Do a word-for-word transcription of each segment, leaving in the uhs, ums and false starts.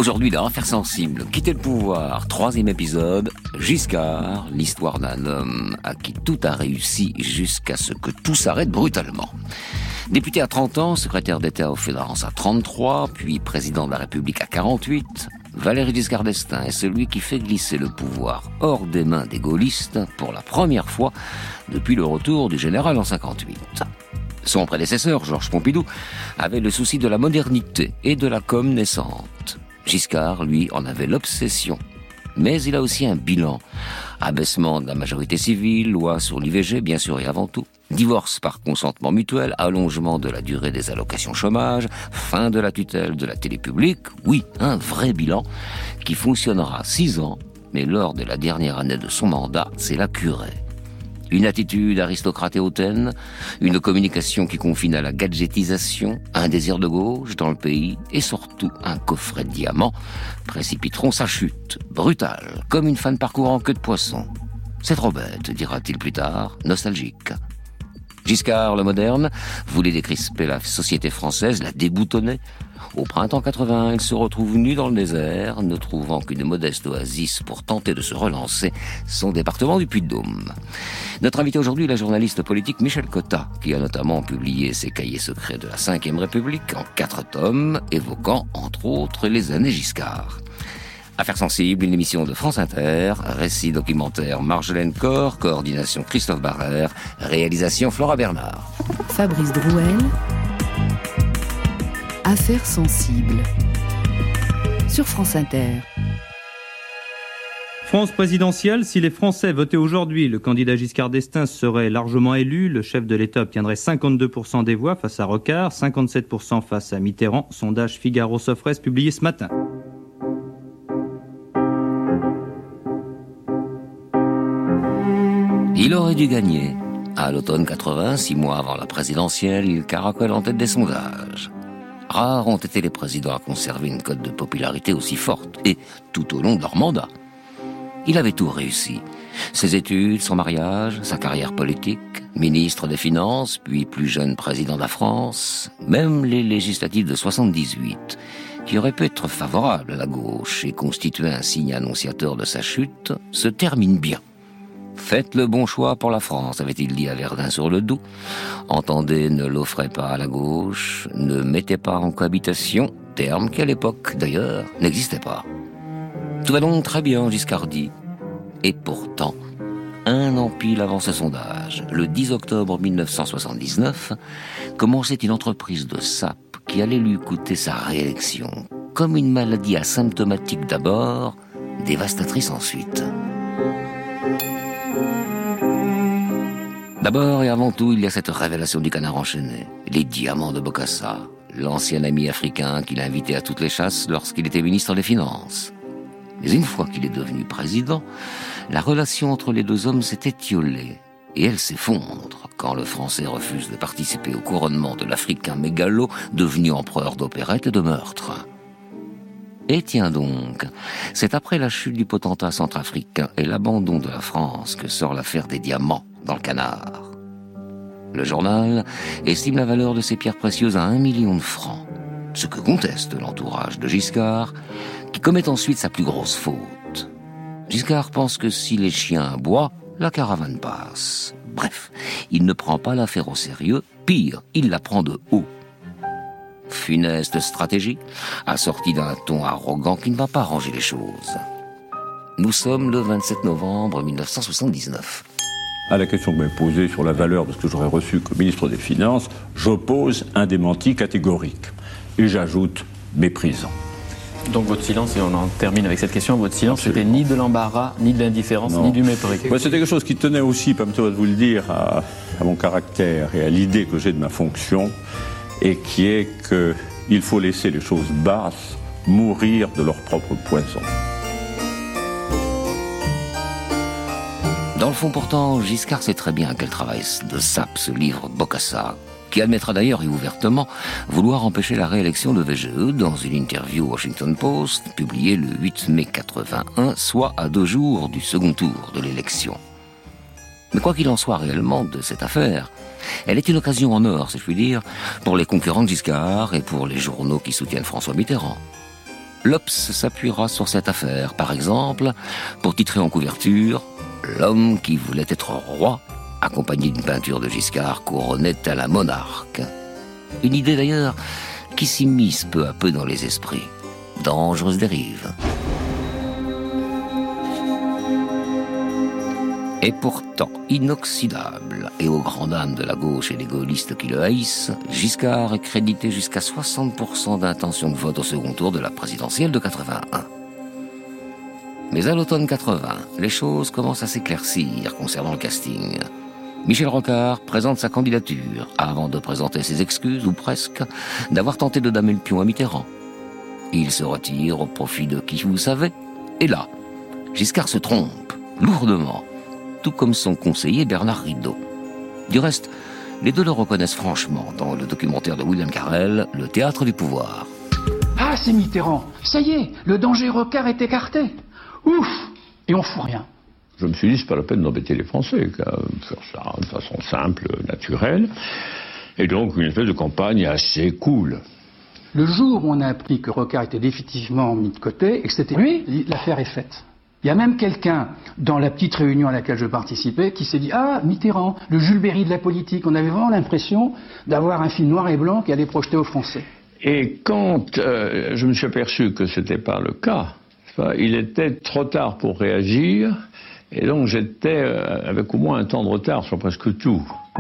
Aujourd'hui, dans Affaires sensibles, quitter le pouvoir, troisième épisode, Giscard, l'histoire d'un homme à qui tout a réussi jusqu'à ce que tout s'arrête brutalement. Député à trente ans, secrétaire d'État aux Finances à trente-trois, puis président de la République à quarante-huit, Valéry Giscard d'Estaing est celui qui fait glisser le pouvoir hors des mains des gaullistes pour la première fois depuis le retour du général en cinquante-huit. Son prédécesseur, Georges Pompidou, avait le souci de la modernité et de la com naissante. Giscard, lui, en avait l'obsession. Mais il a aussi un bilan. Abaissement de la majorité civile, loi sur l'I V G, bien sûr et avant tout. Divorce par consentement mutuel, allongement de la durée des allocations chômage, fin de la tutelle de la télé publique. Oui, un vrai bilan qui fonctionnera six ans, mais lors de la dernière année de son mandat, c'est la curée. Une attitude aristocrate et hautaine, une communication qui confine à la gadgetisation, un désir de gauche dans le pays et surtout un coffret de diamants précipiteront sa chute, brutale, comme une fan parcourant queue de poisson. C'est trop bête, dira-t-il plus tard, nostalgique. Giscard, le moderne, voulait décrisper la société française, la déboutonner. Au printemps quatre-vingt, il se retrouve nu dans le désert, ne trouvant qu'une modeste oasis pour tenter de se relancer, son département du Puy-de-Dôme. Notre invité aujourd'hui est la journaliste politique Michel Cotta, qui a notamment publié ses cahiers secrets de la cinquième République en quatre tomes, évoquant entre autres les années Giscard. Affaires sensibles, une émission de France Inter, récit documentaire Marjolaine Corr, coordination Christophe Barrère, réalisation Flora Bernard. Fabrice Drouel, Affaires sensibles, sur France Inter. France présidentielle, si les Français votaient aujourd'hui, le candidat Giscard d'Estaing serait largement élu, le chef de l'État obtiendrait cinquante-deux pour cent des voix face à Rocard, cinquante-sept pour cent face à Mitterrand, sondage Figaro-Sofres publié ce matin. Il aurait dû gagner. À l'automne quatre-vingt, six mois avant la présidentielle, il caracole en tête des sondages. Rares ont été les présidents à conserver une cote de popularité aussi forte, et tout au long de leur mandat. Il avait tout réussi. Ses études, son mariage, sa carrière politique, ministre des Finances, puis plus jeune président de la France, même les législatives de soixante-dix-huit, qui auraient pu être favorables à la gauche et constituer un signe annonciateur de sa chute, se terminent bien. Faites le bon choix pour la France, avait-il dit à Verdun-sur-le-Doubs. Entendez, ne l'offrez pas à la gauche, ne mettez pas en cohabitation, terme qui à l'époque, d'ailleurs, n'existait pas. Tout va donc très bien, Giscard dit. Et pourtant, un an pile avant ce sondage, le dix octobre mille neuf cent soixante-dix-neuf, commençait une entreprise de sape qui allait lui coûter sa réélection, comme une maladie asymptomatique d'abord, dévastatrice ensuite. D'abord et avant tout, il y a cette révélation du canard enchaîné, les diamants de Bokassa, l'ancien ami africain qu'il invitait à toutes les chasses lorsqu'il était ministre des Finances. Mais une fois qu'il est devenu président, la relation entre les deux hommes s'est étiolée, et elle s'effondre quand le Français refuse de participer au couronnement de l'Africain mégalo devenu empereur d'opérette et de meurtre. Et tiens donc, c'est après la chute du potentat centrafricain et l'abandon de la France que sort l'affaire des diamants dans le Canard. Le journal estime la valeur de ces pierres précieuses à un million de francs, ce que conteste l'entourage de Giscard, qui commet ensuite sa plus grosse faute. Giscard pense que si les chiens aboient, la caravane passe. Bref, il ne prend pas l'affaire au sérieux, pire, il la prend de haut. Funeste stratégie, assortie d'un ton arrogant qui ne va pas arranger les choses. Nous sommes le vingt-sept novembre mille neuf cent soixante-dix-neuf. À la question que vous m'avez posée sur la valeur de ce que j'aurais reçu comme ministre des Finances, j'oppose un démenti catégorique. Et j'ajoute méprisant. Donc votre silence, et on en termine avec cette question, votre silence, Absolument. C'était ni de l'embarras, ni de l'indifférence, non. ni du mépris. Ouais, c'était quelque chose qui tenait aussi, permettez-moi de vous le dire, à, à mon caractère et à l'idée que j'ai de ma fonction, et qui est qu'il faut laisser les choses basses mourir de leur propre poison. Dans le fond, pourtant, Giscard sait très bien quel travail de sape ce livre Bokassa, qui admettra d'ailleurs et ouvertement vouloir empêcher la réélection de V G E dans une interview au Washington Post, publiée le huit mai quatre-vingt-un, soit à deux jours du second tour de l'élection. Mais quoi qu'il en soit réellement de cette affaire, elle est une occasion en or, si je puis dire, pour les concurrents de Giscard et pour les journaux qui soutiennent François Mitterrand. L'Obs s'appuiera sur cette affaire, par exemple, pour titrer en couverture « L'homme qui voulait être roi », accompagné d'une peinture de Giscard couronné tel un monarque. Une idée d'ailleurs qui s'immisce peu à peu dans les esprits. Dangereuse dérive. Et pourtant, inoxydable, et aux grandes dames de la gauche et des gaullistes qui le haïssent, Giscard est crédité jusqu'à soixante pour cent d'intention de vote au second tour de la présidentielle de quatre-vingt-un. Mais à l'automne quatre-vingt, les choses commencent à s'éclaircir concernant le casting. Michel Rocard présente sa candidature, avant de présenter ses excuses, ou presque, d'avoir tenté de damer le pion à Mitterrand. Il se retire au profit de qui vous savez, et là, Giscard se trompe, lourdement, tout comme son conseiller Bernard Rideau. Du reste, les deux le reconnaissent franchement dans le documentaire de William Carell, Le théâtre du pouvoir. Ah, c'est Mitterrand. Ça y est, le danger Rocard est écarté. Ouf. Et on fout rien. Je me suis dit, c'est pas la peine d'embêter les Français, qu'à faire ça de façon simple, naturelle. Et donc, une espèce de campagne assez cool. Le jour où on a appris que Rocard était définitivement mis de côté et que c'était lui, l'affaire est faite. Il y a même quelqu'un, dans la petite réunion à laquelle je participais, qui s'est dit « Ah, Mitterrand, le Jules Berry de la politique ». On avait vraiment l'impression d'avoir un film noir et blanc qui allait projeter aux Français. Et quand euh, je me suis aperçu que ce n'était pas le cas, il était trop tard pour réagir, et donc j'étais euh, avec au moins un temps de retard sur presque tout.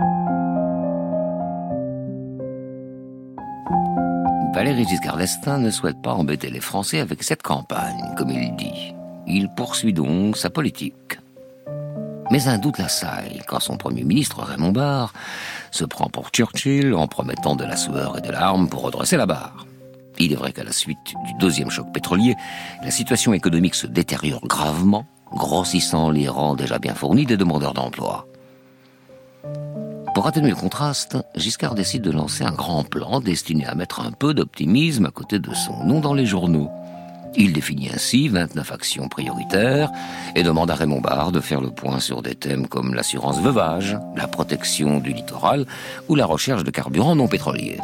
Valéry Giscard d'Estaing ne souhaite pas embêter les Français avec cette campagne, comme il dit. Il poursuit donc sa politique. Mais un doute l'assaille quand son Premier ministre, Raymond Barre, se prend pour Churchill en promettant de la sueur et de l'arme pour redresser la barre. Il est vrai qu'à la suite du deuxième choc pétrolier, la situation économique se détériore gravement, grossissant les rangs déjà bien fournis des demandeurs d'emploi. Pour atténuer le contraste, Giscard décide de lancer un grand plan destiné à mettre un peu d'optimisme à côté de son nom dans les journaux. Il définit ainsi vingt-neuf actions prioritaires et demande à Raymond Barre de faire le point sur des thèmes comme l'assurance veuvage, la protection du littoral ou la recherche de carburants non pétroliers.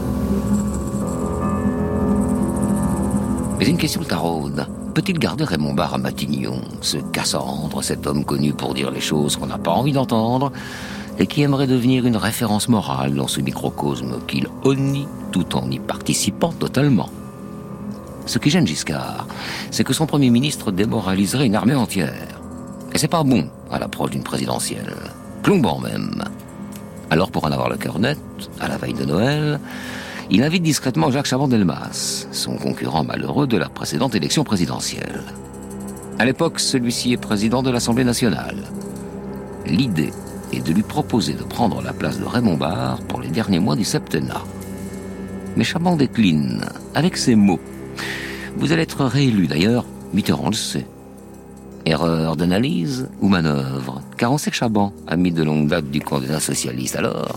Mais une question taraude. Peut-il garder Raymond Barre à Matignon, ce Cassandre, cet homme connu pour dire les choses qu'on n'a pas envie d'entendre et qui aimerait devenir une référence morale dans ce microcosme qu'il honnit tout en y participant totalement? Ce qui gêne Giscard, c'est que son Premier ministre démoraliserait une armée entière. Et c'est pas bon à l'approche d'une présidentielle. Plombant même. Alors pour en avoir le cœur net, à la veille de Noël, il invite discrètement Jacques Chaban-Delmas, son concurrent malheureux de la précédente élection présidentielle. À l'époque, celui-ci est président de l'Assemblée nationale. L'idée est de lui proposer de prendre la place de Raymond Barre pour les derniers mois du septennat. Mais Chaban décline, avec ces mots. Vous allez être réélu, d'ailleurs, Mitterrand le sait. Erreur d'analyse ou manœuvre? Car on sait que Chaban, ami de longue date du candidat socialiste, alors.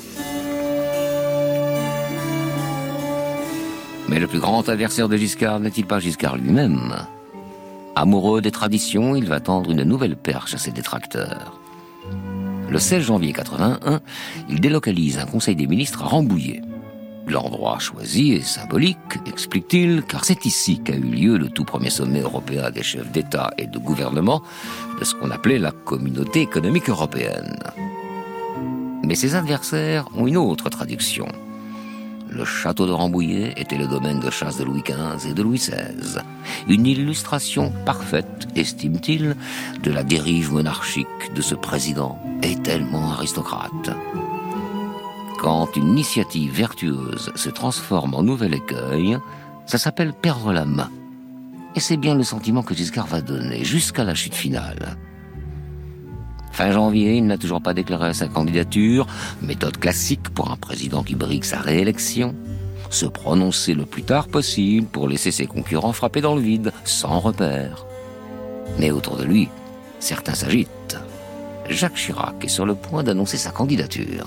Mais le plus grand adversaire de Giscard n'est-il pas Giscard lui-même? Amoureux des traditions, il va tendre une nouvelle perche à ses détracteurs. Le seize janvier quatre-vingt-un, il délocalise un conseil des ministres à Rambouillet. L'endroit choisi est symbolique, explique-t-il, car c'est ici qu'a eu lieu le tout premier sommet européen des chefs d'État et de gouvernement de ce qu'on appelait la Communauté économique européenne. Mais ses adversaires ont une autre traduction. Le château de Rambouillet était le domaine de chasse de Louis quinze et de Louis seize. Une illustration parfaite, estime-t-il, de la dérive monarchique de ce président et tellement aristocrate. Quand une initiative vertueuse se transforme en nouvel écueil, ça s'appelle perdre la main. Et c'est bien le sentiment que Giscard va donner jusqu'à la chute finale. Fin janvier, il n'a toujours pas déclaré sa candidature, méthode classique pour un président qui brigue sa réélection. Se prononcer le plus tard possible pour laisser ses concurrents frapper dans le vide, sans repère. Mais autour de lui, certains s'agitent. Jacques Chirac est sur le point d'annoncer sa candidature.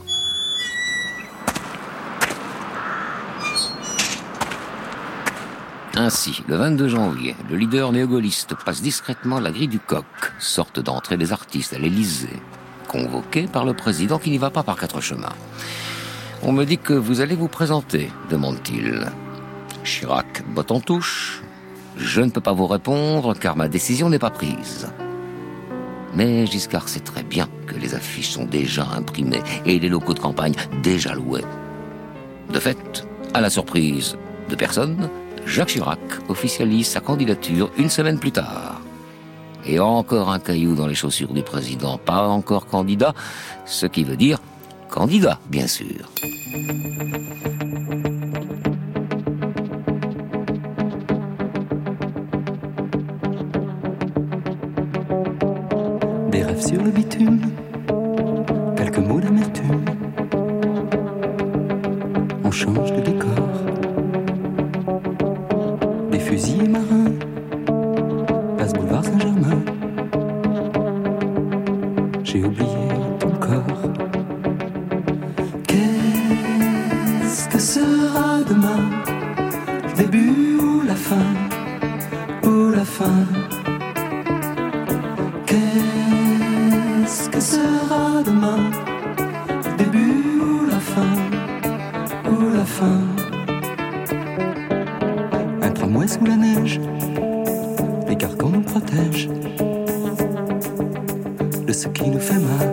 Ainsi, le vingt-deux janvier, le leader néo-gaulliste passe discrètement la grille du Coq, sorte d'entrée des artistes à l'Élysée, convoqué par le président qui n'y va pas par quatre chemins. « On me dit que vous allez vous présenter », demande-t-il. Chirac botte en touche. Je ne peux pas vous répondre car ma décision n'est pas prise. Mais Giscard sait très bien que les affiches sont déjà imprimées et les locaux de campagne déjà loués. De fait, à la surprise de personne, Jacques Chirac officialise sa candidature une semaine plus tard. Et encore un caillou dans les chaussures du président, pas encore candidat, ce qui veut dire candidat, bien sûr. Des rêves sur le bitume, quelques mots d'amertume. On change de décor. Des fusils marins, place boulevard Saint-Germain. J'ai oublié ton corps. Qu'est-ce que sera demain? Le début ou la fin? Ou la fin? Qu'est-ce que sera demain? Le début ou la fin? Ou la fin? Un tramway sous la neige, les carcans nous protègent de ce qui nous fait mal.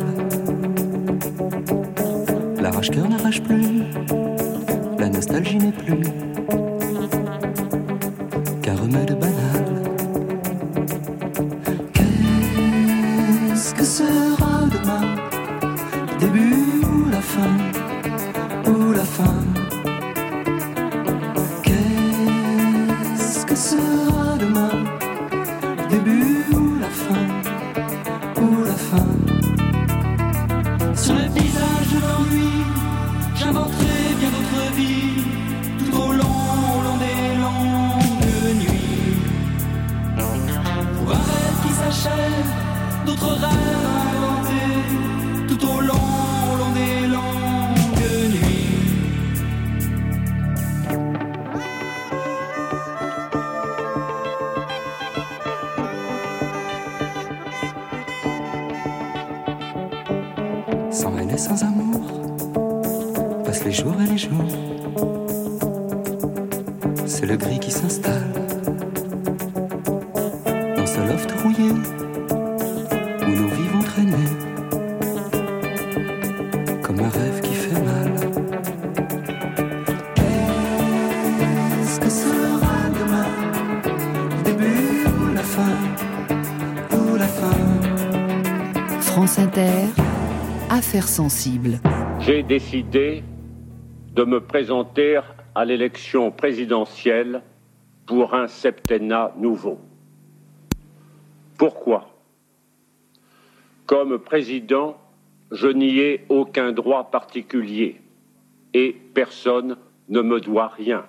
L'arrache-cœur n'arrache plus, la nostalgie n'est plus qu'un remède banal. Qu'est-ce que sera demain? Le début ou la fin? Ou la fin? Qu'est-ce que sera demain? Le début ou la fin? Ou la fin? Sur le visage de l'ennui, j'inventerai bien d'autres vies, tout au long, au long des longues nuits. Pour un rêve qui s'achève, d'autres rêves inventés, tout au long, au long des longues nuits. Sans haine et sans amour, passent les jours et les jours. C'est le gris qui s'installe dans ce loft rouillé où nous vivons traînés comme un rêve qui fait mal. Qu'est-ce que sera demain? Le début ou la fin? Ou la fin? France Inter, affaires sensibles. J'ai décidé de me présenter à l'élection présidentielle pour un septennat nouveau. Pourquoi? Comme président, je n'y ai aucun droit particulier et personne ne me doit rien.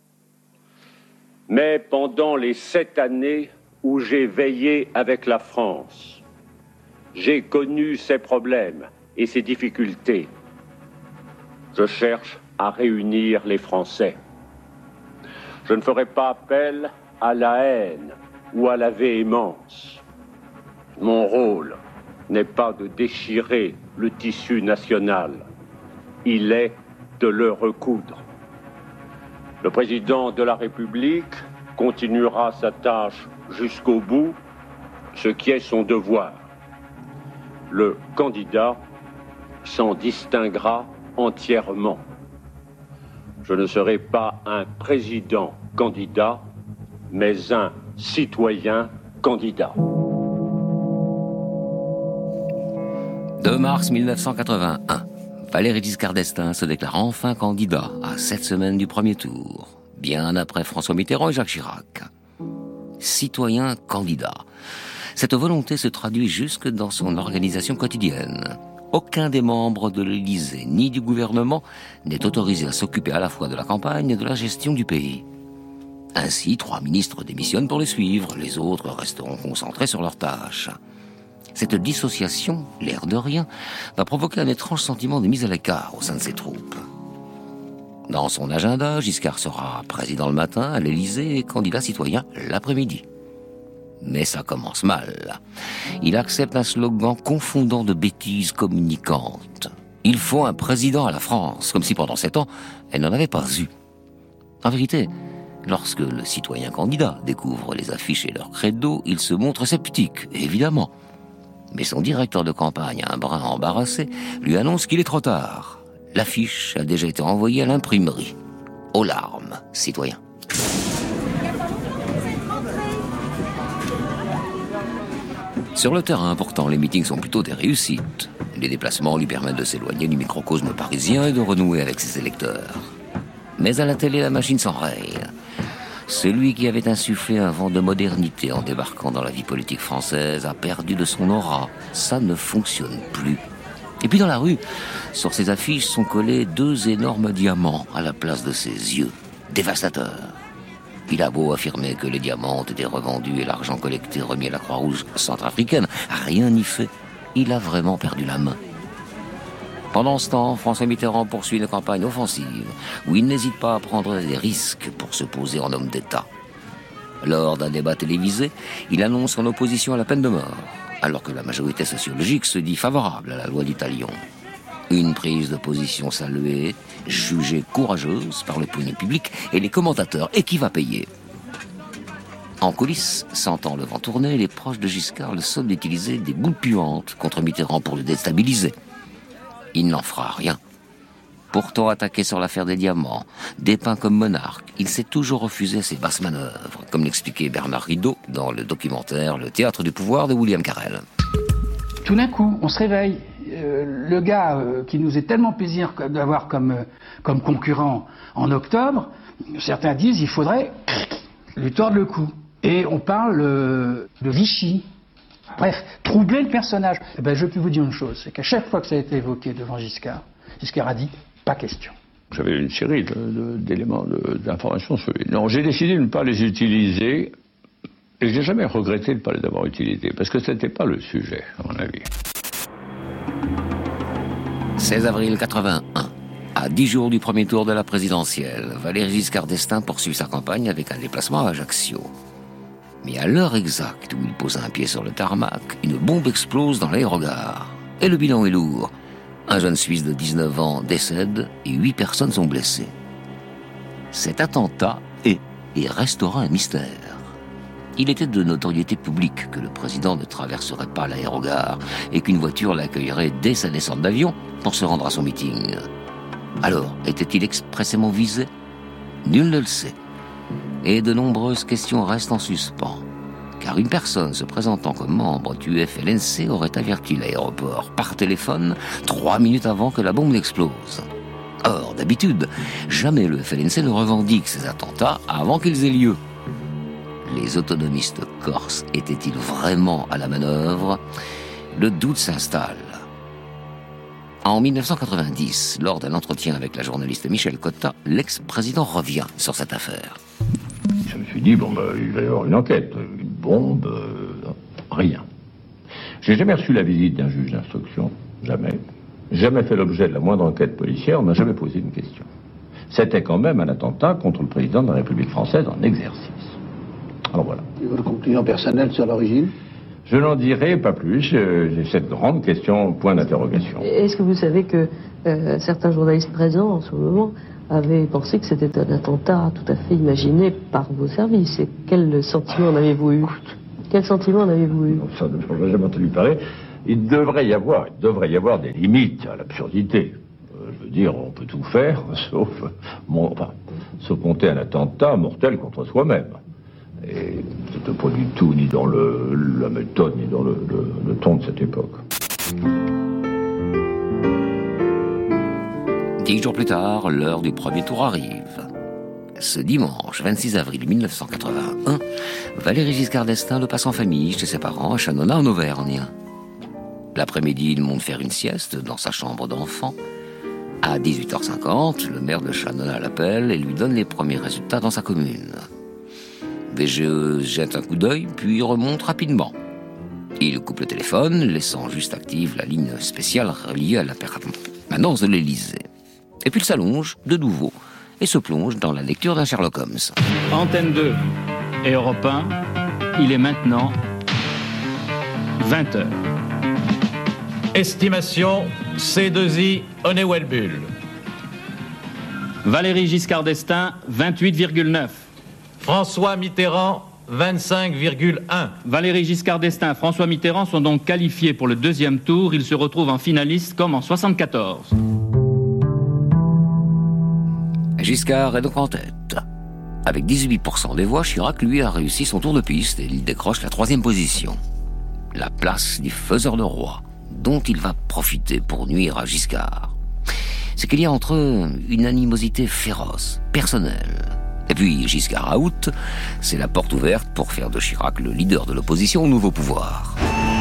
Mais pendant les sept années où j'ai veillé avec la France, j'ai connu ses problèmes et ses difficultés. Je cherche à réunir les Français. Je ne ferai pas appel à la haine ou à la véhémence. Mon rôle n'est pas de déchirer le tissu national, il est de le recoudre. Le président de la République continuera sa tâche jusqu'au bout, ce qui est son devoir. Le candidat s'en distinguera entièrement. Je ne serai pas un président candidat, mais un citoyen candidat. deux mars mille neuf cent quatre-vingt-un, Valéry Giscard d'Estaing se déclare enfin candidat à sept semaines du premier tour, bien après François Mitterrand et Jacques Chirac. Citoyen candidat. Cette volonté se traduit jusque dans son organisation quotidienne. Aucun des membres de l'Élysée ni du gouvernement n'est autorisé à s'occuper à la fois de la campagne et de la gestion du pays. Ainsi, trois ministres démissionnent pour le suivre, les autres resteront concentrés sur leurs tâches. Cette dissociation, l'air de rien, va provoquer un étrange sentiment de mise à l'écart au sein de ses troupes. Dans son agenda, Giscard sera président le matin à l'Élysée et candidat citoyen l'après-midi. Mais ça commence mal. Il accepte un slogan confondant de bêtises communicantes. Il faut un président à la France, comme si pendant sept ans, elle n'en avait pas eu. En vérité, Lorsque le citoyen candidat découvre les affiches et leur credo, il se montre sceptique, évidemment. Mais son directeur de campagne, un brin embarrassé, lui annonce qu'il est trop tard. L'affiche a déjà été envoyée à l'imprimerie. Aux larmes, citoyen. Sur le terrain, pourtant, les meetings sont plutôt des réussites. Les déplacements lui permettent de s'éloigner du microcosme parisien et de renouer avec ses électeurs. Mais à la télé, la machine s'enraye. Celui qui avait insufflé un vent de modernité en débarquant dans la vie politique française a perdu de son aura. Ça ne fonctionne plus. Et puis dans la rue, sur ses affiches sont collés deux énormes diamants à la place de ses yeux. Dévastateurs. Il a beau affirmer que les diamants ont été revendus et l'argent collecté remis à la Croix-Rouge centrafricaine, rien n'y fait. Il a vraiment perdu la main. Pendant ce temps, François Mitterrand poursuit une campagne offensive où il n'hésite pas à prendre des risques pour se poser en homme d'État. Lors d'un débat télévisé, il annonce son opposition à la peine de mort, alors que la majorité sociologique se dit favorable à la loi du talion. Une prise de position saluée, jugée courageuse par l'opinion publique et les commentateurs. Et qui va payer ? En coulisses, sentant le vent tourner, les proches de Giscard le somment d'utiliser des boules puantes contre Mitterrand pour le déstabiliser. Il n'en fera rien. Pourtant attaqué sur l'affaire des diamants, dépeint comme monarque, il s'est toujours refusé à ces basses manœuvres, comme l'expliquait Bernard Rideau dans le documentaire Le théâtre du pouvoir de William Carrel. Tout d'un coup, on se réveille. Euh, le gars euh, qui nous est tellement plaisir d'avoir comme, euh, comme concurrent en octobre, certains disent qu'il faudrait lui tordre le cou. Et on parle euh, de Vichy. Bref, troubler le personnage. Eh ben, je peux vous dire une chose, c'est qu'à chaque fois que ça a été évoqué devant Giscard, Giscard a dit « pas question ». J'avais une série de, de, d'éléments, de, d'informations sur lui. Non, j'ai décidé de ne pas les utiliser, et je n'ai jamais regretté de ne pas les avoir utilisés, parce que ce n'était pas le sujet, à mon avis. seize avril quatre-vingt-un. À dix jours du premier tour de la présidentielle, Valéry Giscard d'Estaing poursuit sa campagne avec un déplacement à Ajaccio. Mais à l'heure exacte où il pose un pied sur le tarmac, une bombe explose dans l'aérogare. Et le bilan est lourd. Un jeune Suisse de dix-neuf ans décède et huit personnes sont blessées. Cet attentat est et restera un mystère. Il était de notoriété publique que le président ne traverserait pas l'aérogare et qu'une voiture l'accueillerait dès sa descente d'avion pour se rendre à son meeting. Alors, était-il expressément visé ? Nul ne le sait. Et de nombreuses questions restent en suspens. Car une personne se présentant comme membre du F L N C aurait averti l'aéroport par téléphone trois minutes avant que la bombe n'explose. Or, d'habitude, jamais le F L N C ne revendique ces attentats avant qu'ils aient lieu. Les autonomistes corses étaient-ils vraiment à la manœuvre ? Le doute s'installe. En mille neuf cent quatre-vingt-dix, lors d'un entretien avec la journaliste Michel Cotta, l'ex-président revient sur cette affaire. Je me suis dit, bon, bah, il va y avoir une enquête, une bombe, euh, rien. J'ai jamais reçu la visite d'un juge d'instruction, jamais. Jamais fait l'objet de la moindre enquête policière, on n'a jamais posé une question. C'était quand même un attentat contre le président de la République française en exercice. Alors voilà. Et votre conclusion personnelle sur l'origine ? Je n'en dirai pas plus, euh, j'ai cette grande question, point d'interrogation. Est-ce que vous savez que euh, certains journalistes présents en ce moment avaient pensé que c'était un attentat tout à fait imaginé par vos services ? Et quel sentiment en avez-vous eu ? Quel sentiment en avez-vous eu ? Ça, je n'ai jamais entendu parler. Il devrait y avoir, il devrait y avoir des limites à l'absurdité. Euh, je veux dire, on peut tout faire, sauf, bon, enfin, sauf monter un attentat mortel contre soi-même. Et c'était pas du tout ni dans le, la méthode, ni dans le, le, le ton de cette époque. Dix jours plus tard, l'heure du premier tour arrive. Ce dimanche vingt-six avril mille neuf cent quatre-vingt-un, Valéry Giscard d'Estaing le passe en famille chez ses parents à Chanonnat en Auvergne. L'après-midi, il monte faire une sieste dans sa chambre d'enfant. À dix-huit heures cinquante, le maire de Chanonnat l'appelle et lui donne les premiers résultats dans sa commune. V G E jette un coup d'œil, puis remonte rapidement. Il coupe le téléphone, laissant juste active la ligne spéciale reliée à la permanence de l'Élysée. Et puis il s'allonge, de nouveau, et se plonge dans la lecture d'un Sherlock Holmes. Antenne deux et Europe un, il est maintenant vingt heures. Estimation C deux I Honnewell-Bull. Valéry Giscard d'Estaing, vingt-huit virgule neuf. François Mitterrand, vingt-cinq virgule un. Valéry Giscard d'Estaing, François Mitterrand sont donc qualifiés pour le deuxième tour. Ils se retrouvent en finaliste comme en soixante-quatorze. Giscard est donc en tête. Avec dix-huit pour cent des voix, Chirac, lui, a réussi son tour de piste et il décroche la troisième position. La place du faiseur de roi, dont il va profiter pour nuire à Giscard. C'est qu'il y a entre eux une animosité féroce, personnelle. Et puis, Giscard out, c'est la porte ouverte pour faire de Chirac le leader de l'opposition au nouveau pouvoir.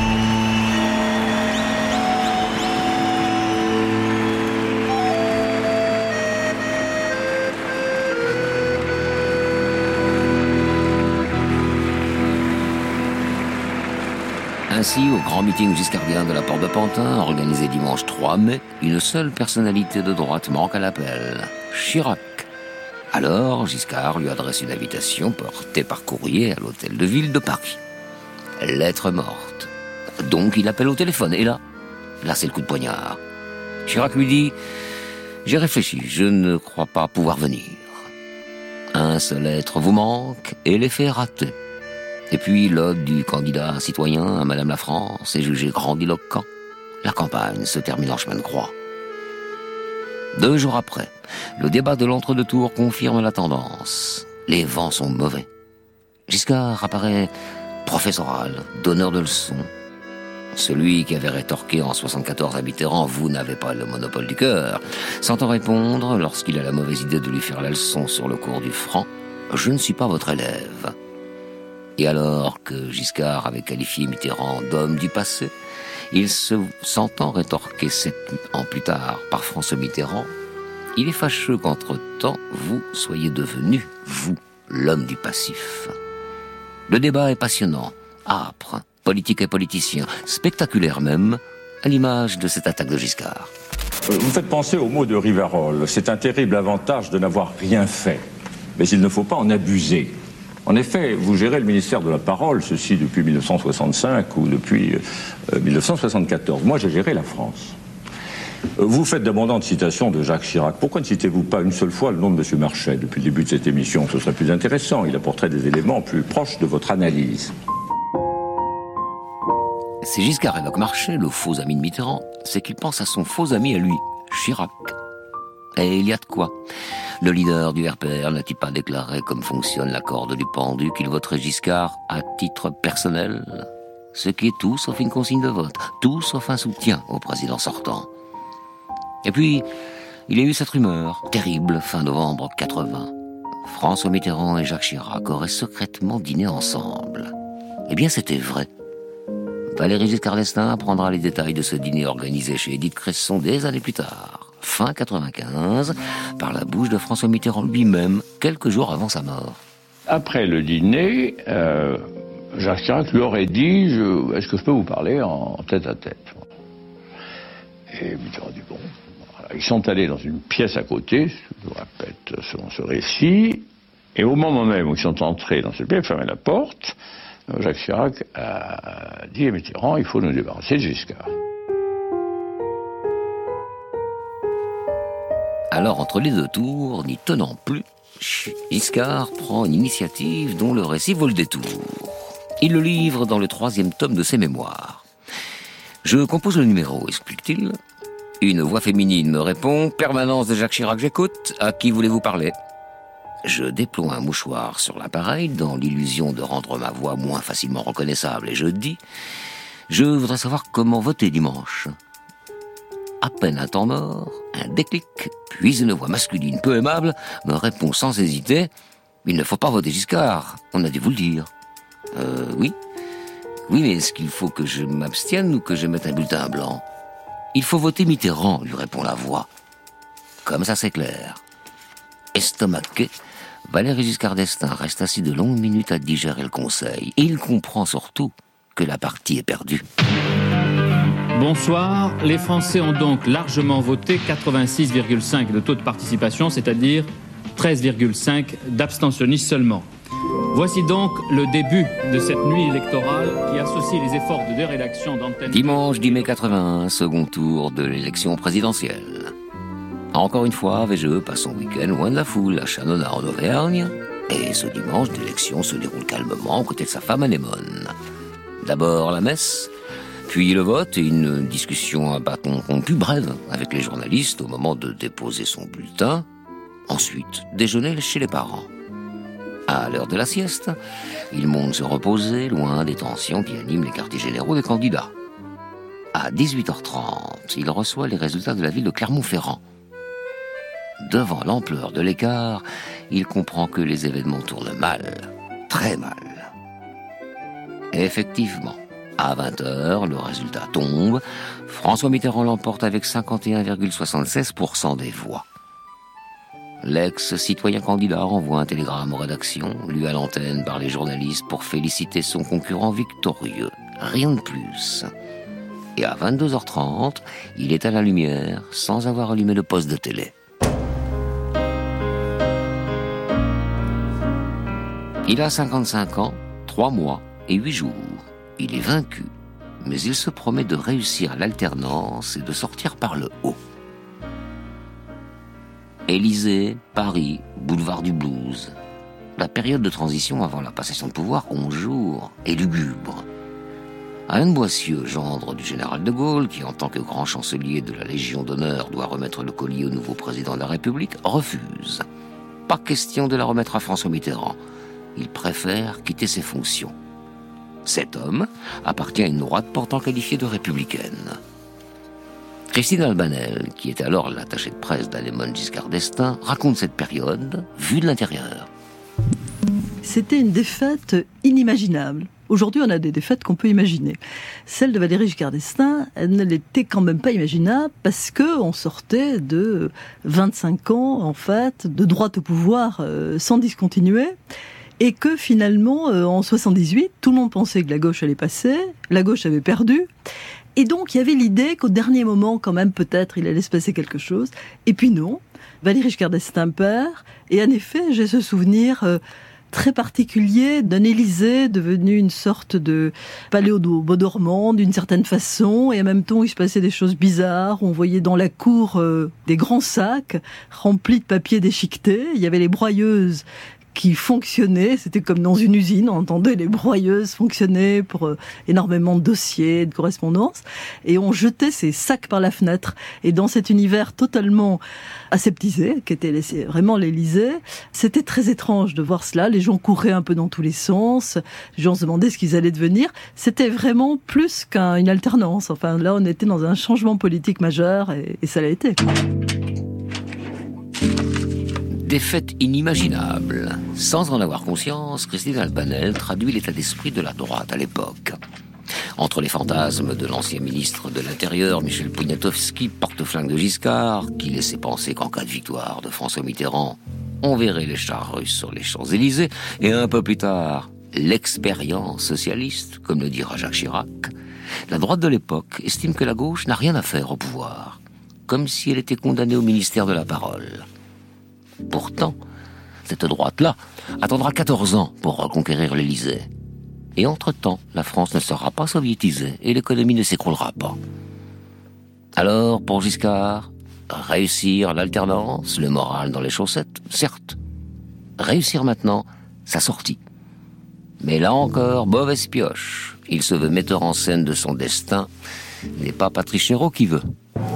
Ainsi, au grand meeting giscardien de la Porte de Pantin, organisé dimanche trois mai, une seule personnalité de droite manque à l'appel, Chirac. Alors, Giscard lui adresse une invitation portée par courrier à l'hôtel de ville de Paris. Lettre morte. Donc il appelle au téléphone, et là, là c'est le coup de poignard. Chirac lui dit « J'ai réfléchi, je ne crois pas pouvoir venir. » Un seul être vous manque, et l'effet est raté. Et puis l'ode du candidat citoyen à Madame la France est jugé grandiloquent. La campagne se termine en chemin de croix. Deux jours après, le débat de l'entre-deux tours confirme la tendance. Les vents sont mauvais. Giscard apparaît professoral, donneur de leçons. Celui qui avait rétorqué en soixante-quatorze à Mitterrand « Vous n'avez pas le monopole du cœur », s'entend répondre, lorsqu'il a la mauvaise idée de lui faire la leçon sur le cours du franc, « Je ne suis pas votre élève ». Et alors que Giscard avait qualifié Mitterrand d'homme du passé, il se s'entend rétorquer sept ans plus tard par François Mitterrand. Il est fâcheux qu'entre-temps, vous soyez devenu, vous, l'homme du passif. Le débat est passionnant, âpre, politique et politicien, spectaculaire même, à l'image de cette attaque de Giscard. Vous faites penser au mot de Rivarol. C'est un terrible avantage de n'avoir rien fait. Mais il ne faut pas en abuser. En effet, vous gérez le ministère de la Parole, ceci depuis mille neuf cent soixante-cinq ou depuis euh, mille neuf cent soixante-quatorze. Moi, j'ai géré la France. Euh, vous faites d'abondantes citations de Jacques Chirac. Pourquoi ne citez-vous pas une seule fois le nom de M. Marchais depuis le début de cette émission? Ce serait plus intéressant. Il apporterait des éléments plus proches de votre analyse. Si Giscard évoque Marchais, le faux ami de Mitterrand, c'est qu'il pense à son faux ami à lui, Chirac. Et il y a de quoi. Le leader du R P R n'a-t-il pas déclaré, comme fonctionne la corde du pendu, qu'il voterait Giscard à titre personnel? Ce qui est tout sauf une consigne de vote, tout sauf un soutien au président sortant. Et puis, il y a eu cette rumeur, terrible, fin novembre quatre-vingts. François Mitterrand et Jacques Chirac auraient secrètement dîné ensemble. Eh bien, c'était vrai. Valéry Giscard d'Estaing apprendra les détails de ce dîner organisé chez Édith Cresson des années plus tard, fin quatre-vingt-quinze, par la bouche de François Mitterrand lui-même, quelques jours avant sa mort. Après le dîner, euh, Jacques Chirac lui aurait dit je, « Est-ce que je peux vous parler en tête à tête ?» Et Mitterrand dit « Bon ». Voilà. Ils sont allés dans une pièce à côté, je vous répète selon ce récit, et au moment même où ils sont entrés dans cette pièce, fermé la porte, Jacques Chirac a dit à Mitterrand, il faut nous débarrasser de Giscard. Alors, entre les deux tours, n'y tenant plus, Giscard prend une initiative dont le récit vaut le détour. Il le livre dans le troisième tome de ses mémoires. Je compose le numéro, explique-t-il. Une voix féminine me répond, permanence de Jacques Chirac, j'écoute, à qui voulez-vous parler ? Je déploie un mouchoir sur l'appareil dans l'illusion de rendre ma voix moins facilement reconnaissable et je dis « Je voudrais savoir comment voter dimanche ». À peine un temps mort, un déclic, puis une voix masculine peu aimable me répond sans hésiter « Il ne faut pas voter Giscard, on a dû vous le dire ». « Euh, oui. Oui, mais est-ce qu'il faut que je m'abstienne ou que je mette un bulletin blanc ?»« Il faut voter Mitterrand », lui répond la voix. Comme ça, c'est clair. Estomaqué, Valéry Giscard d'Estaing reste assis de longues minutes à digérer le conseil. Et il comprend surtout que la partie est perdue. Bonsoir. Les Français ont donc largement voté, quatre-vingt-six virgule cinq de taux de participation, c'est-à-dire treize virgule cinq d'abstentionnistes seulement. Voici donc le début de cette nuit électorale qui associe les efforts de dérédaction d'antenne. Dimanche dix mai quatre-vingt-un, second tour de l'élection présidentielle. Encore une fois, V G E passe son week-end loin de la foule, à Chanona en Auvergne, Et ce dimanche d'élection se déroule calmement aux côtés de sa femme Anémone. D'abord la messe, puis le vote et une discussion à bâton rompu brève avec les journalistes au moment de déposer son bulletin. Ensuite, déjeuner chez les parents. À l'heure de la sieste, il monte se reposer loin des tensions qui animent les quartiers généraux des candidats. À dix-huit heures trente, il reçoit les résultats de la ville de Clermont-Ferrand. Devant l'ampleur de l'écart, il comprend que les événements tournent mal, très mal. Et effectivement, à vingt heures, le résultat tombe. François Mitterrand l'emporte avec cinquante et un virgule soixante-seize pour cent des voix. L'ex-citoyen candidat renvoie un télégramme aux rédactions, lu à l'antenne par les journalistes pour féliciter son concurrent victorieux. Rien de plus. Et à vingt-deux heures trente, il est à la lumière sans avoir allumé le poste de télé. Il a cinquante-cinq ans, trois mois et huit jours. Il est vaincu, mais il se promet de réussir l'alternance et de sortir par le haut. Élysée, Paris, boulevard du Blues. La période de transition avant la passation de pouvoir, onze jours, est lugubre. Alain Boissieu, gendre du général de Gaulle, qui en tant que grand chancelier de la Légion d'honneur doit remettre le collier au nouveau président de la République, refuse. Pas question de la remettre à François Mitterrand. Il préfère quitter ses fonctions. Cet homme appartient à une droite pourtant qualifiée de républicaine. Christine Albanel, qui était alors l'attachée de presse d'Anémone Giscard d'Estaing, raconte cette période vue de l'intérieur. C'était une défaite inimaginable. Aujourd'hui, on a des défaites qu'on peut imaginer. Celle de Valéry Giscard d'Estaing, elle ne l'était quand même pas imaginable parce que on sortait de vingt-cinq ans, en fait, de droite au pouvoir euh, sans discontinuer. Et que finalement, euh, en soixante-dix-huit, tout le monde pensait que la gauche allait passer, la gauche avait perdu. Et donc, il y avait l'idée qu'au dernier moment, quand même, peut-être, il allait se passer quelque chose. Et puis non, Valéry Giscard d'Estaing perd. Et en effet, j'ai ce souvenir euh, très particulier d'un Élysée devenu une sorte de paléo-beau-dormant, d'une certaine façon. Et en même temps, il se passait des choses bizarres. On voyait dans la cour euh, des grands sacs remplis de papier déchiqueté. Il y avait les broyeuses qui fonctionnait, c'était comme dans une usine, on entendait les broyeuses fonctionner pour euh, énormément de dossiers, de correspondances, et on jetait ces sacs par la fenêtre. Et dans cet univers totalement aseptisé, qui était vraiment l'Élysée, c'était très étrange de voir cela. Les gens couraient un peu dans tous les sens, les gens se demandaient ce qu'ils allaient devenir. C'était vraiment plus qu'une alternance. Enfin, là, on était dans un changement politique majeur, et, et ça l'a été. Défaite inimaginable. Sans en avoir conscience, Christine Albanel traduit l'état d'esprit de la droite à l'époque. Entre les fantasmes de l'ancien ministre de l'Intérieur, Michel Poniatowski, porte-flingue de Giscard, qui laissait penser qu'en cas de victoire de François Mitterrand, on verrait les chars russes sur les Champs-Élysées, et un peu plus tard, l'expérience socialiste, comme le dira Jacques Chirac, la droite de l'époque estime que la gauche n'a rien à faire au pouvoir, comme si elle était condamnée au ministère de la parole. Pourtant, cette droite-là attendra quatorze ans pour reconquérir l'Élysée. Et entre-temps, la France ne sera pas soviétisée et l'économie ne s'écroulera pas. Alors, pour Giscard, réussir l'alternance, le moral dans les chaussettes, certes. Réussir maintenant, sa sortie. Mais là encore, mauvaise pioche. Il se veut metteur en scène de son destin. N'est pas Patrice Chéreau qui veut.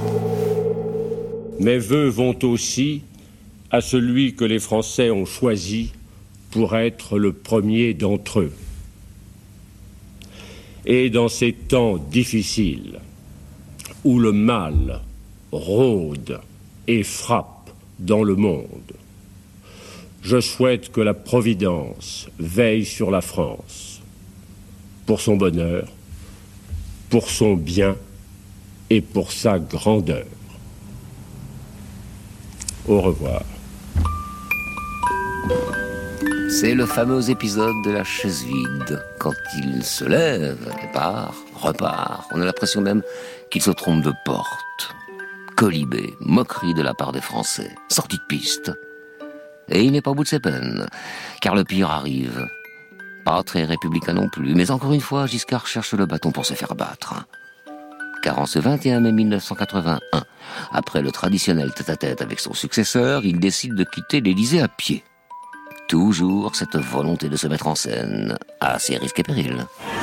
Mes vœux vont aussi à celui que les Français ont choisi pour être le premier d'entre eux. Et dans ces temps difficiles, où le mal rôde et frappe dans le monde, je souhaite que la Providence veille sur la France, pour son bonheur, pour son bien et pour sa grandeur. Au revoir. C'est le fameux épisode de la chaise vide. Quand il se lève et part, repart, on a l'impression même qu'il se trompe de porte. Colibé, moquerie de la part des Français, sortie de piste. Et il n'est pas au bout de ses peines, car le pire arrive. Pas très républicain non plus, mais encore une fois, Giscard cherche le bâton pour se faire battre. Car en ce vingt et un mai mille neuf cent quatre-vingt-un, après le traditionnel tête-à-tête avec son successeur, il décide de quitter l'Élysée à pied. Toujours cette volonté de se mettre en scène, à ses risques et périls.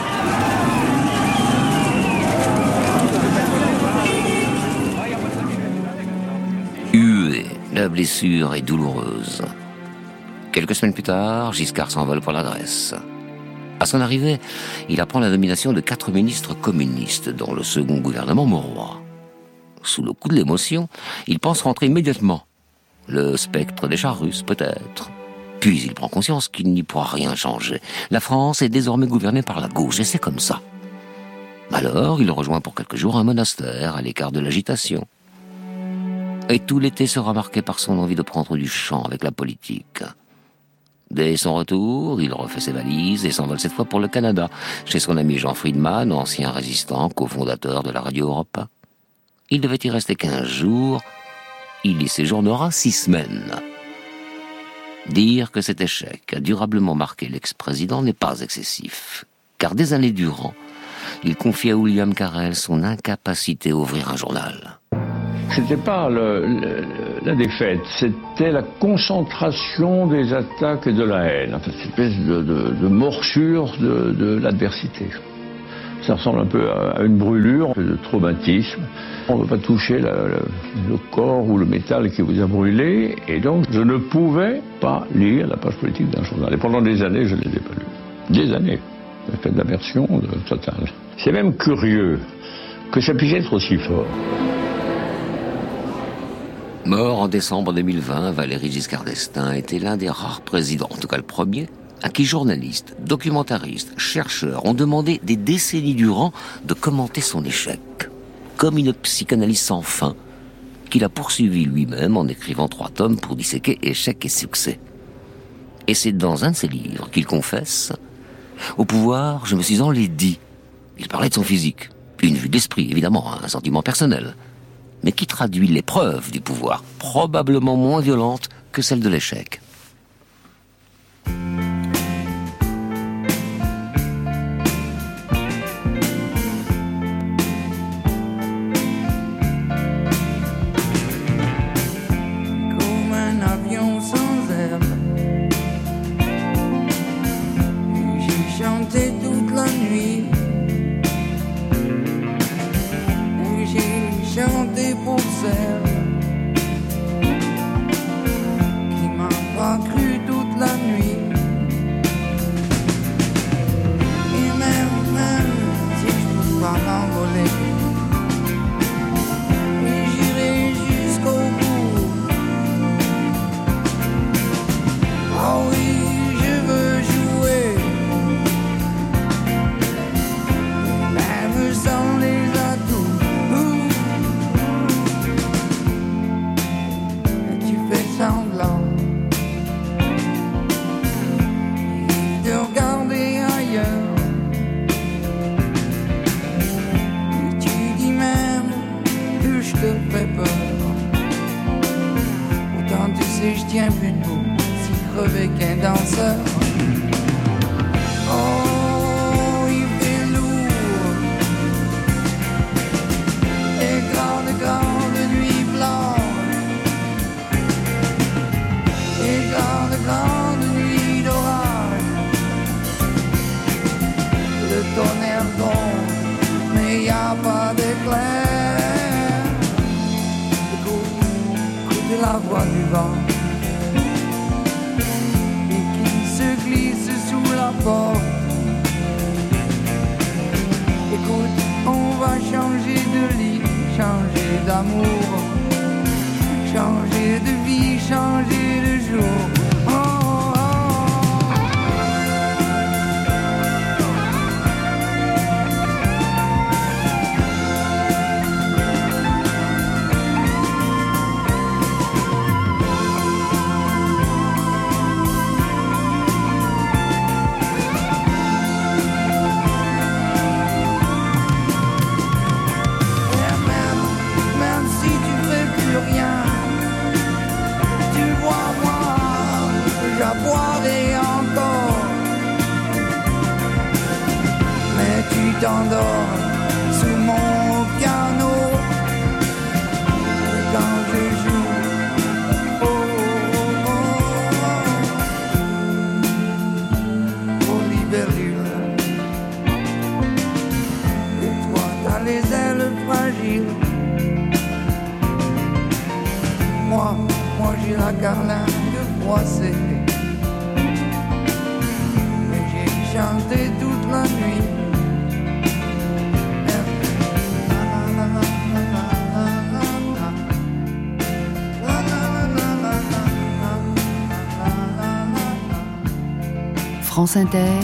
Hué, la blessure est douloureuse. Quelques semaines plus tard, Giscard s'envole pour la Grèce. À son arrivée, il apprend la nomination de quatre ministres communistes dans le second gouvernement Mauroy. Sous le coup de l'émotion, il pense rentrer immédiatement. Le spectre des chars russes, peut-être. Puis il prend conscience qu'il n'y pourra rien changer. La France est désormais gouvernée par la gauche, et c'est comme ça. Alors, il rejoint pour quelques jours un monastère à l'écart de l'agitation. Et tout l'été sera marqué par son envie de prendre du champ avec la politique. Dès son retour, il refait ses valises et s'envole cette fois pour le Canada, chez son ami Jean Friedman, ancien résistant, cofondateur de la Radio Europe. Il devait y rester quinze jours, il y séjournera six semaines. Dire que cet échec a durablement marqué l'ex-président n'est pas excessif, car des années durant, il confie à William Carrel son incapacité à ouvrir un journal. C'était pas le, le, la défaite, c'était la concentration des attaques et de la haine, enfin, cette espèce de, de, de morsure de, de l'adversité. Ça ressemble un peu à une brûlure, de traumatisme. On ne veut pas toucher la, la, le corps ou le métal qui vous a brûlé, et donc je ne pouvais pas lire la page politique d'un journal. Et pendant des années, je ne les ai pas lus. Des années. J'ai fait de l'aversion totale. C'est même curieux que ça puisse être aussi fort. Mort en décembre deux mille vingt, Valéry Giscard d'Estaing était l'un des rares présidents, en tout cas le premier, à qui journalistes, documentaristes, chercheurs ont demandé des décennies durant de commenter son échec, comme une psychanalyse sans fin, qu'il a poursuivi lui-même en écrivant trois tomes pour disséquer échec et succès. Et c'est dans un de ses livres qu'il confesse « Au pouvoir, je me suis enlaidi ». Il parlait de son physique, une vue d'esprit, évidemment, un sentiment personnel, mais qui traduit l'épreuve du pouvoir, probablement moins violente que celle de l'échec. Comme un avion sans aile, j'ai chanté toute la nuit. Chanter pour celle qui m'a pas cru toute la nuit. Et même, même si je peux pas m'envoler, j'irai jusqu'au bout. Oh oui, je veux jouer, même sans les atouts. Semblant de regarder ailleurs. Et tu dis même que je te fais peur. Pourtant tu sais je tiens plus debout, si crevé qu'un danseur. Oh, il fait lourd, et grandes, grandes nuits blanches. Et grande, grande nuit d'orage. Le tonnerre gronde, mais y a pas d'éclair. Écoute, écoute la voix du vent, et qui se glisse sous la porte. Écoute, on va changer de lit, changer d'amour, changer de vie, changer de jour. Oh, oh, oh. Et même, même si tu fais plus rien, tu vois moi suis la carlingue froissée. Et j'ai chanté toute la nuit. France Inter,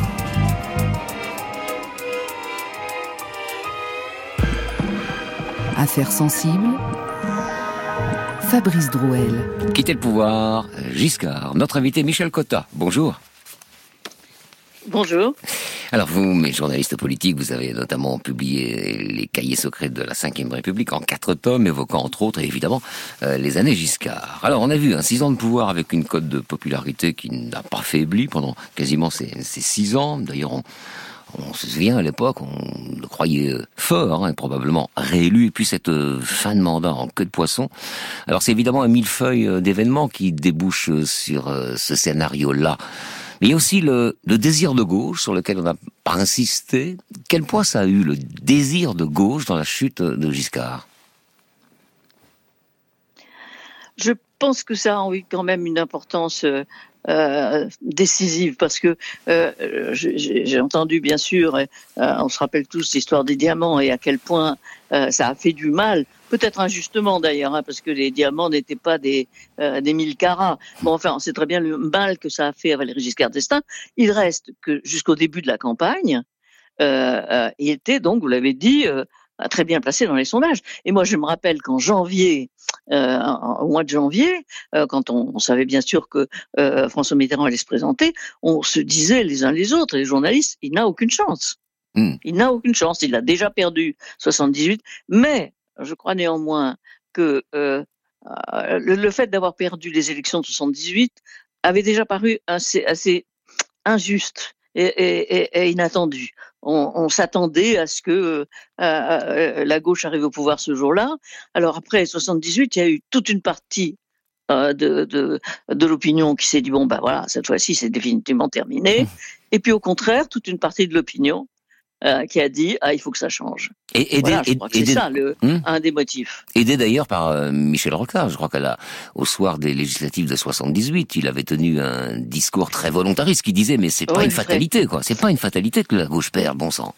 Affaires sensibles, Fabrice Drouel. Quitter le pouvoir, Giscard. Notre invité Michel Cotta. Bonjour. Bonjour. Alors vous, mes journalistes politiques, vous avez notamment publié les cahiers secrets de la cinquième République en quatre tomes, évoquant entre autres, évidemment, euh, les années Giscard. Alors on a vu, hein, six ans de pouvoir avec une cote de popularité qui n'a pas faibli pendant quasiment ces, ces six ans. D'ailleurs, on, on se souvient à l'époque, on le croyait fort, hein, et probablement réélu, et puis cette euh, fin de mandat en queue de poisson. Alors c'est évidemment un millefeuille d'événements qui débouche sur euh, ce scénario-là. Mais il y a aussi le, le désir de gauche, sur lequel on n'a pas insisté. Quel poids ça a eu, le désir de gauche, dans la chute de Giscard ? Je pense que ça a eu quand même une importance euh, décisive, parce que euh, j'ai, j'ai entendu, bien sûr, euh, on se rappelle tous l'histoire des diamants et à quel point euh, ça a fait du mal. Peut-être injustement d'ailleurs, hein, parce que les diamants n'étaient pas des, euh, des mille carats. Bon, enfin, on sait très bien le mal que ça a fait à Valéry Giscard d'Estaing. Il reste que jusqu'au début de la campagne, euh, euh, il était donc, vous l'avez dit, euh, très bien placé dans les sondages. Et moi, je me rappelle qu'en janvier, euh, au mois de janvier, euh, quand on, on savait bien sûr que euh, François Mitterrand allait se présenter, on se disait les uns les autres, les journalistes, il n'a aucune chance. Mmh. Il n'a aucune chance. Il a déjà perdu soixante-dix-huit, mais je crois néanmoins que euh, euh, le, le fait d'avoir perdu les élections de soixante-dix-huit avait déjà paru assez, assez injuste et, et, et, et inattendu. On, on s'attendait à ce que euh, euh, la gauche arrive au pouvoir ce jour-là. Alors après soixante-dix-huit, il y a eu toute une partie euh, de, de, de l'opinion qui s'est dit bon ben voilà, cette fois-ci c'est définitivement terminé. Et puis au contraire, toute une partie de l'opinion Euh, qui a dit ah il faut que ça change. Et, et voilà, des, je crois que c'est ça le hum. un des motifs. Aidé d'ailleurs par euh, Michel Rocard, je crois qu'à la au soir des législatives de soixante-dix-huit, il avait tenu un discours très volontariste qui disait mais c'est pas oui, une fatalité très... quoi, c'est pas une fatalité que la gauche perde, bon sang.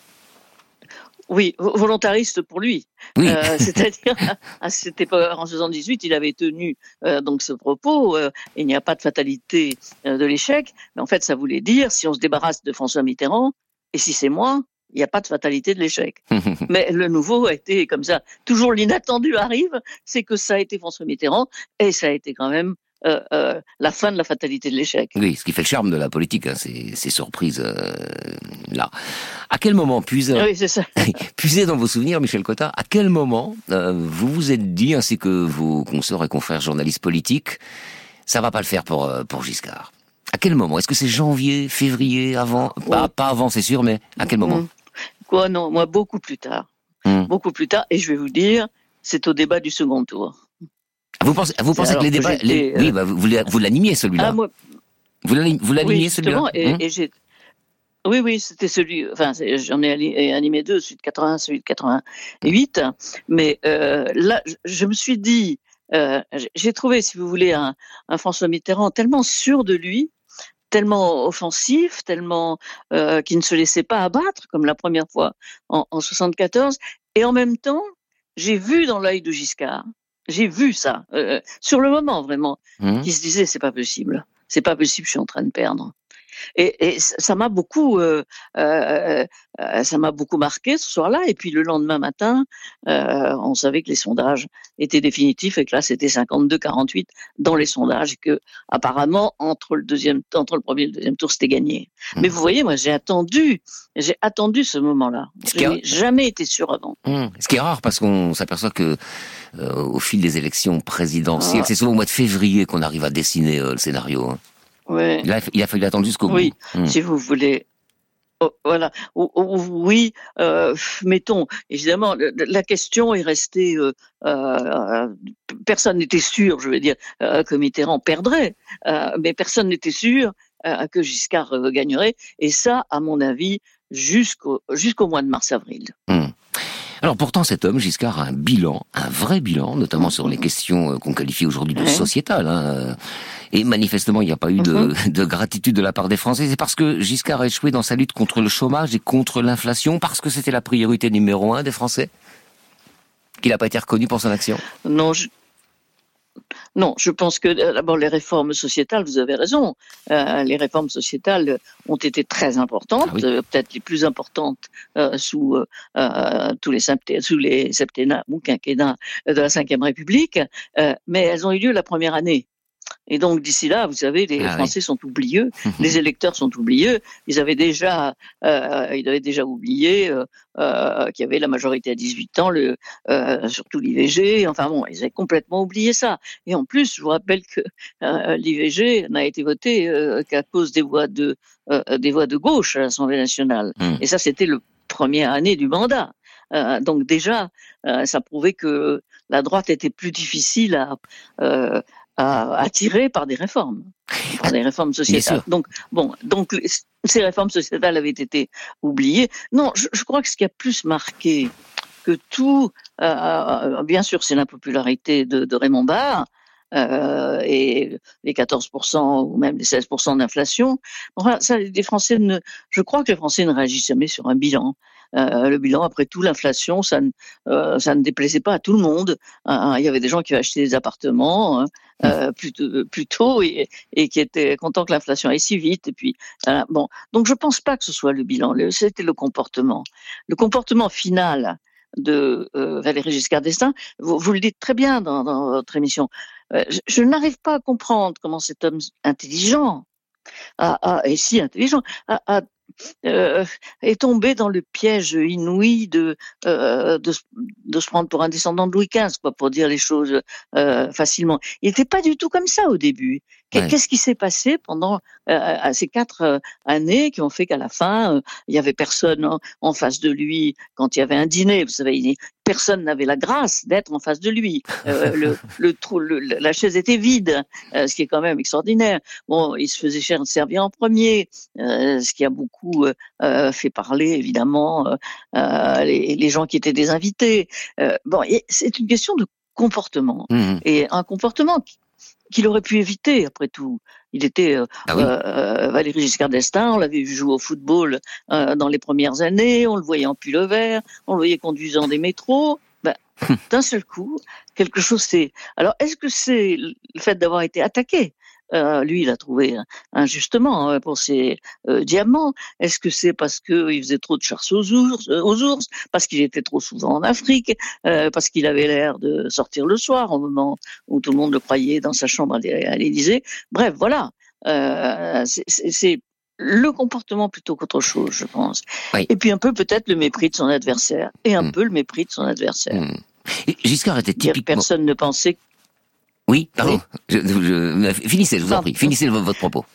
Oui, volontariste pour lui. Oui. Euh, c'est-à-dire à cette époque, en soixante-dix-huit, il avait tenu euh, donc ce propos. Euh, il n'y a pas de fatalité euh, de l'échec, mais en fait ça voulait dire si on se débarrasse de François Mitterrand et si c'est moi, il n'y a pas de fatalité de l'échec. Mais le nouveau a été comme ça. Toujours l'inattendu arrive, c'est que ça a été François Mitterrand et ça a été quand même euh, euh, la fin de la fatalité de l'échec. Oui, ce qui fait le charme de la politique, hein, ces, ces surprises euh, là. À quel moment, puisez, oui, c'est ça. puisez dans vos souvenirs, Michel Cotta, à quel moment euh, vous vous êtes dit, ainsi que vos consoeurs et confrères journalistes politiques, ça va pas le faire pour, pour Giscard ? À quel moment ? Est-ce que c'est janvier, février, avant ? Pas, oh. pas avant, c'est sûr, mais à quel moment ? Mmh. Quoi, non, moi, beaucoup plus tard. Mmh. Beaucoup plus tard, et je vais vous dire, c'est au débat du second tour. Vous pensez, vous pensez que les débats... Que les, oui, bah, vous, vous l'animiez, celui-là. Ah, moi, vous l'animiez, vous l'animiez, oui, celui-là et, mmh. et j'ai, Oui, oui, c'était celui... Enfin, j'en ai animé deux, celui de quatre-vingts, celui de quatre-vingt-huit. Mais euh, là, je me suis dit... Euh, j'ai trouvé, si vous voulez, un, un François Mitterrand tellement sûr de lui, tellement offensif, tellement euh, qui ne se laissait pas abattre, comme la première fois en, en soixante-quatorze. Et en même temps, j'ai vu dans l'œil de Giscard, j'ai vu ça, euh, sur le moment vraiment, mmh. qui se disait, c'est pas possible, c'est pas possible, je suis en train de perdre. Et, et ça m'a beaucoup, euh, euh, euh, ça m'a beaucoup marqué ce soir-là. Et puis le lendemain matin, euh, on savait que les sondages étaient définitifs et que là c'était cinquante-deux quarante-huit dans les sondages et que apparemment entre le deuxième, entre le premier et le deuxième tour c'était gagné. Mmh. Mais vous voyez, moi j'ai attendu, j'ai attendu ce moment-là. Je n'ai jamais été sûr avant. Mmh. Ce qui est rare parce qu'on s'aperçoit que euh, au fil des élections présidentielles, ah. c'est souvent au mois de février qu'on arrive à dessiner euh, le scénario. Hein. Ouais. Il, a, il a fallu attendre jusqu'au oui, bout. Mmh. Si vous voulez. Oh, voilà. Oh, oh, oui, euh, mettons, évidemment, la question est restée. Euh, euh, personne n'était sûr, je veux dire, euh, que Mitterrand perdrait, euh, mais personne n'était sûr euh, que Giscard euh, gagnerait. Et ça, à mon avis, jusqu'au jusqu'au mois de mars-avril. Mmh. Alors pourtant, cet homme, Giscard, a un bilan, un vrai bilan, notamment sur les questions qu'on qualifie aujourd'hui de Ouais. sociétales. Hein. Et manifestement, il n'y a pas eu de, de gratitude de la part des Français. C'est parce que Giscard a échoué dans sa lutte contre le chômage et contre l'inflation, parce que c'était la priorité numéro un des Français, qu'il n'a pas été reconnu pour son action. Non, je... Non, je pense que euh, d'abord les réformes sociétales, vous avez raison, euh, les réformes sociétales ont été très importantes, Ah oui. euh, peut-être les plus importantes euh, sous euh, euh, tous les septé- sous les septennats ou quinquennats de la Cinquième République, euh, mais elles ont eu lieu la première année. Et donc d'ici là, vous savez, les Ah oui. Français sont oublieux, les électeurs sont oublieux. Ils avaient déjà, euh, ils avaient déjà oublié euh, euh, qu'il y avait la majorité à dix-huit ans, le, euh, surtout l'I V G. Enfin bon, ils avaient complètement oublié ça. Et en plus, je vous rappelle que euh, l'I V G n'a été voté euh, qu'à cause des voix de euh, des voix de gauche à l'Assemblée nationale. Mmh. Et ça, c'était le première année du mandat. Euh, donc déjà, euh, ça prouvait que la droite était plus difficile à euh, à attirer par des réformes, par des réformes sociétales. Donc, bon, donc les- ces réformes sociétales avaient été oubliées. Non, je, je crois que ce qui a plus marqué que tout, euh, bien sûr, c'est l'impopularité de, de Raymond Barre euh, et les quatorze pour cent ou même les seize pour cent d'inflation. Enfin, ça, les Français ne, je crois que les Français ne réagissent jamais sur un bilan. Euh, le bilan, après tout, l'inflation, ça ne, euh, ça ne déplaisait pas à tout le monde. Hein, il y avait des gens qui avaient acheté des appartements hein, euh, plus, tôt- plus tôt et, et qui étaient contents que l'inflation aille si vite. Et puis, euh, bon, donc je pense pas que ce soit le bilan. Le- C'était le comportement. Le comportement final de euh, Valéry Giscard d'Estaing, vous, vous le dites très bien dans, dans votre émission. Euh, je je n'arrive pas à comprendre comment cet homme intelligent, a, a- et si intelligent, a, a euh, est tombé dans le piège inouï de, euh, de, se- de se prendre pour un descendant de Louis quinze, quoi, pour dire les choses euh, facilement. Il n'était pas du tout comme ça au début. Qu'est- Ouais. Qu'est-ce qui s'est passé pendant euh, ces quatre euh, années qui ont fait qu'à la fin, euh, il y avait personne en, en face de lui quand il y avait un dîner. Vous savez, il- personne n'avait la grâce d'être en face de lui. Euh, le, le, trou, le- la chaise était vide, euh, ce qui est quand même extraordinaire. Bon, il se faisait cher- servir en premier, euh, ce qui a beaucoup euh, fait parler évidemment euh, euh, les, les gens qui étaient des invités. Euh, bon, et c'est une question de comportement Mmh. et un comportement qui- qu'il aurait pu éviter après tout. Il était euh, Ah oui. euh, Valéry Giscard d'Estaing, on l'avait vu jouer au football euh, dans les premières années, on le voyait en pull vert, on le voyait conduisant des métros. Ben, d'un seul coup, quelque chose s'est. Alors, est-ce que c'est le fait d'avoir été attaqué? Euh, lui, il a trouvé injustement hein, pour ses euh, diamants. Est-ce que c'est parce qu'il faisait trop de chasse aux ours, euh, aux ours, parce qu'il était trop souvent en Afrique, euh, parce qu'il avait l'air de sortir le soir au moment où tout le monde le croyait dans sa chambre à l'É- à l'Élysée. Bref, voilà. Euh, c'est- c'est c'est le comportement plutôt qu'autre chose, je pense. Oui. Et puis un peu peut-être le mépris de son adversaire, et un Mm. peu le mépris de son adversaire. Mmh. Et Giscard était Dire typiquement... personne ne pensait. Oui, pardon. Je, je- finissez, je vous en Pardon. prie. Finissez votre votre propos.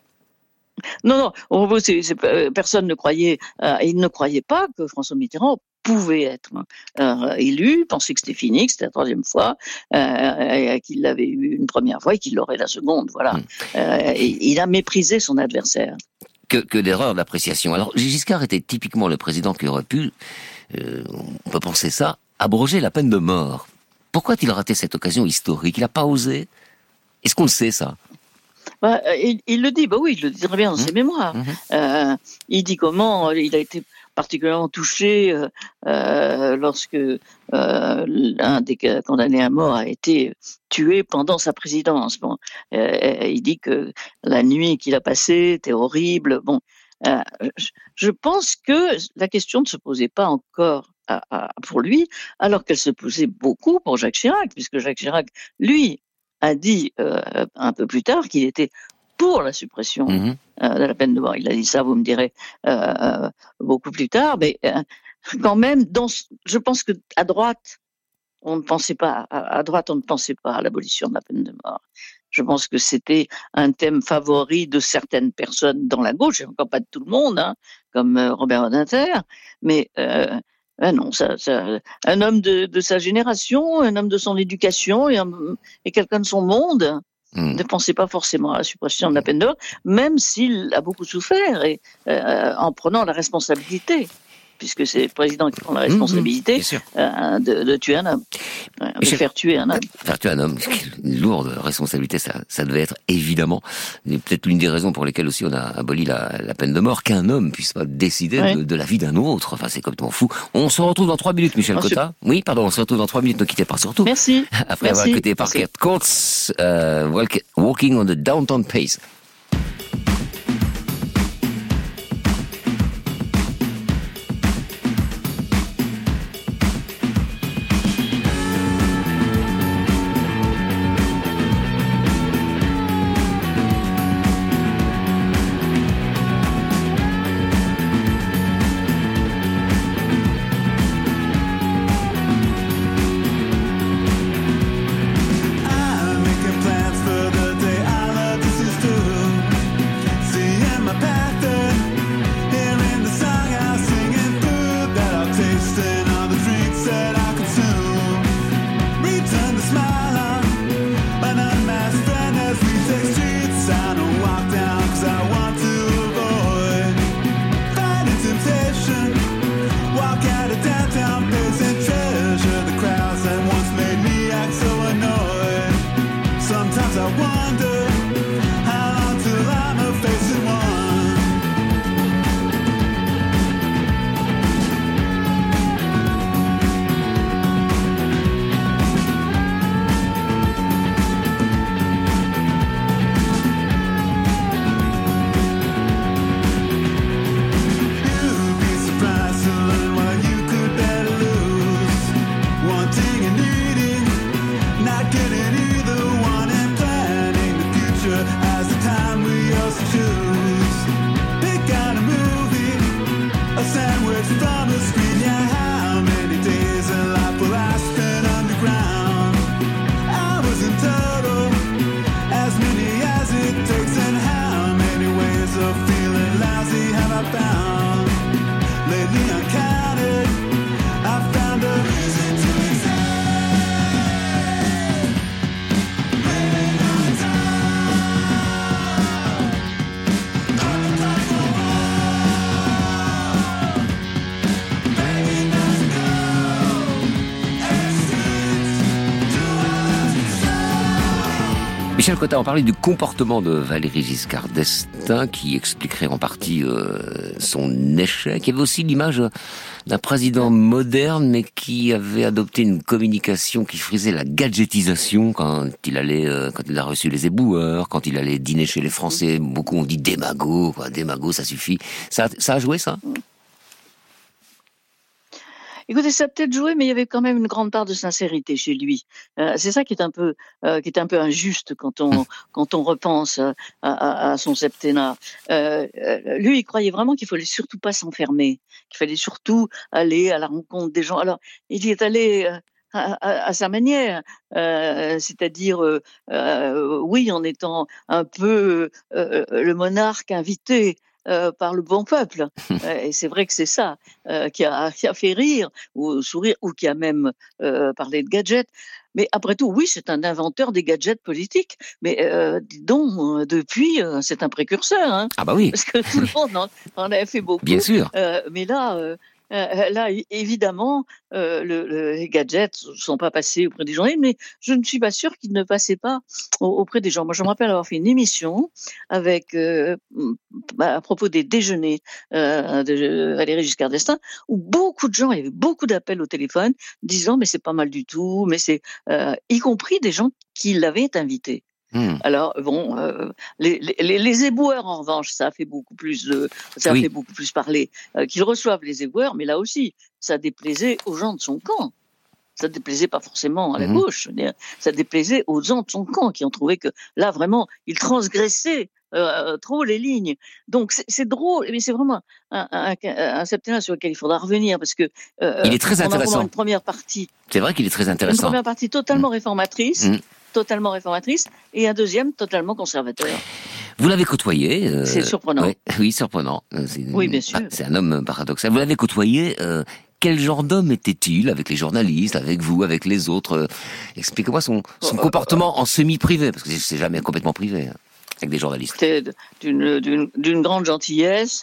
Non, non, au fond, c'est- c'est- euh, personne ne croyait, euh, il ne croyait pas que François Mitterrand pouvait être euh, élu, pensait que c'était fini, que c'était la troisième fois, euh, qu'il l'avait eu une première fois et qu'il l'aurait la seconde, voilà. Mm. Euh, et il a méprisé son adversaire. Que, que d'erreurs d'appréciation. Alors, Giscard était typiquement le président qui aurait pu, euh, on peut penser ça, abroger la peine de mort. Pourquoi a-t-il raté cette occasion historique? Il n'a pas osé. Est-ce qu'on le sait, ça? Bah, euh, il, il le dit, bah oui, il le dit très bien dans Mmh. ses mémoires. Mmh. Euh, il dit comment euh, il a été particulièrement touché euh, euh, lorsque euh, l'un des condamnés à mort a été tué pendant sa présidence. Bon, euh, il dit que la nuit qu'il a passée était horrible. Bon, euh, je, je pense que la question ne se posait pas encore à, à, pour lui, alors qu'elle se posait beaucoup pour Jacques Chirac, puisque Jacques Chirac, lui, a dit euh, un peu plus tard qu'il était pour la suppression Mmh. euh, de la peine de mort. Il a dit ça, vous me direz, euh, beaucoup plus tard, mais euh, quand même, dans, je pense que à droite, on ne pensait pas, à, à droite, on ne pensait pas à l'abolition de la peine de mort. Je pense que c'était un thème favori de certaines personnes dans la gauche, et encore pas de tout le monde, hein, comme euh, Robert Badinter, mais euh, ah non, ça, ça, un homme de, de sa génération, un homme de son éducation et, un, et quelqu'un de son monde Mmh. ne pensait pas forcément à la suppression de la peine de mort, même s'il a beaucoup souffert et euh, en prenant la responsabilité, puisque c'est le président qui prend la responsabilité mmh, euh, de, de tuer un homme, de Michel, faire tuer un homme. Faire tuer un homme, une lourde responsabilité, ça, ça devait être évidemment peut-être l'une des raisons pour lesquelles aussi on a aboli la, la peine de mort, qu'un homme puisse pas décider ouais. de, de la vie d'un autre. Enfin, c'est complètement fou. On se retrouve dans trois minutes, Michel Cotta. Je... Oui, pardon, on se retrouve dans trois minutes. Ne quittez pas surtout. Merci. Après Merci. avoir écouté Parquet Courts, euh, Walking on the Downtown Pace. Michel Cotta, on parlait du comportement de Valéry Giscard d'Estaing qui expliquerait en partie euh, son échec. Il y avait aussi l'image d'un président moderne mais qui avait adopté une communication qui frisait la gadgetisation quand il allait, euh, quand il a reçu les éboueurs, quand il allait dîner chez les Français. Beaucoup ont dit démago, quoi, démago, ça suffit. Ça, ça a joué ça ? Écoutez, ça a peut-être joué, mais il y avait quand même une grande part de sincérité chez lui. Euh, c'est ça qui est un peu, euh, qui est un peu injuste quand on, quand on repense à, à, à son septennat. Euh, lui, il croyait vraiment qu'il fallait surtout pas s'enfermer, qu'il fallait surtout aller à la rencontre des gens. Alors, il y est allé à, à, à sa manière, euh, c'est-à-dire, euh, euh, oui, en étant un peu euh, le monarque invité. Euh, par le bon peuple. euh, et c'est vrai que c'est ça euh, qui, a, qui a fait rire ou sourire ou qui a même euh, parlé de gadgets. Mais après tout, oui, c'est un inventeur des gadgets politiques. Mais euh, dis donc, depuis, euh, c'est un précurseur. Hein, ah bah oui. Parce que tout le monde en, en avait fait beaucoup. Bien sûr. Euh, mais là... Euh, Euh, là, évidemment, euh, le, le, les gadgets ne sont pas passés auprès des journalistes, mais je ne suis pas sûre qu'ils ne passaient pas auprès des gens. Moi, je me rappelle avoir fait une émission avec, euh, à propos des déjeuners euh, de Valéry Giscard d'Estaing, où beaucoup de gens, il y avait beaucoup d'appels au téléphone disant mais c'est pas mal du tout, mais c'est, euh, y compris des gens qui l'avaient invité. Mmh. Alors bon, euh, les, les, les éboueurs en revanche, ça a fait beaucoup plus de, ça a oui. fait beaucoup plus parler. Euh, qu'ils reçoivent les éboueurs, mais là aussi, ça déplaisait aux gens de son camp. Ça déplaisait pas forcément à la mmh. gauche. Ça déplaisait aux gens de son camp qui ont trouvé que là vraiment, il transgressait euh, trop les lignes. Donc c'est, c'est drôle, mais c'est vraiment un, un, un septennat sur lequel il faudra revenir parce que euh, il est très on intéressant. A une première partie. C'est vrai qu'il est très intéressant. Une première partie totalement mmh. réformatrice. Mmh. totalement réformatrice, et un deuxième totalement conservateur. Vous l'avez côtoyé. Euh, c'est surprenant. Oui, oui surprenant. C'est, oui, bien sûr. Ah, c'est un homme paradoxal. Vous l'avez côtoyé. Euh, quel genre d'homme était-il avec les journalistes, avec vous, avec les autres euh, Expliquez-moi son, son oh, comportement euh, en semi-privé, parce que c'est jamais complètement privé, hein, avec des journalistes. C'était d'une, d'une, d'une grande gentillesse.